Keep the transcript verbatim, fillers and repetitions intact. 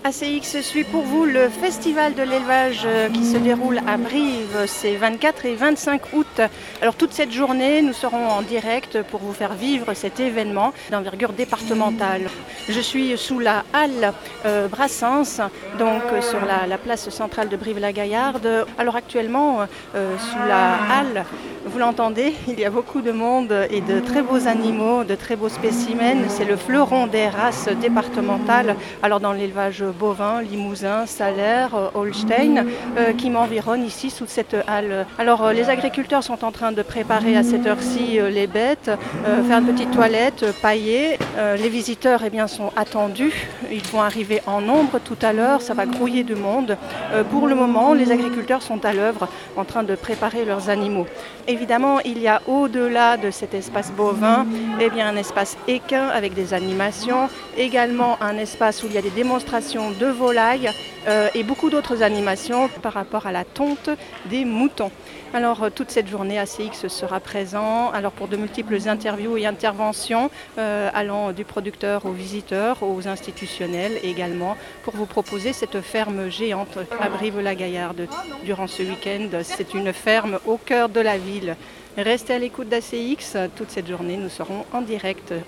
A C X suit pour vous le festival de l'élevage euh, qui se déroule à Brive, c'est vingt-quatre et vingt-cinq août. Alors toute cette journée, nous serons en direct pour vous faire vivre cet événement d'envergure départementale. Je suis sous la halle euh, Brassens, donc euh, sur la, la place centrale de Brive-la-Gaillarde. Alors actuellement, euh, sous la halle, vous l'entendez, il y a beaucoup de monde et de très beaux animaux, de très beaux spécimens. C'est le fleuron des races départementales. Alors dans l'élevage bovin, limousin, salaire, Holstein, euh, qui m'environne ici sous cette halle. Alors euh, les agriculteurs sont en train de préparer à cette heure-ci euh, les bêtes, euh, faire une petite toilette, euh, pailler. Euh, les visiteurs eh bien, sont attendus. Ils vont arriver en nombre tout à l'heure. Ça va grouiller de monde. Euh, pour le moment, les agriculteurs sont à l'œuvre en train de préparer leurs animaux. Évidemment, il y a au-delà de cet espace bovin eh bien, un espace équin avec des animations, également un espace où il y a des démonstrations de volailles euh, et beaucoup d'autres animations par rapport à la tonte des moutons. Alors euh, toute cette journée, A C X sera présent alors pour de multiples interviews et interventions euh, allant du producteur aux visiteurs, aux institutionnels également pour vous proposer cette ferme géante à Brive-la-Gaillarde durant ce week-end. C'est une ferme au cœur de la ville. Restez à l'écoute d'A C X, toute cette journée nous serons en direct.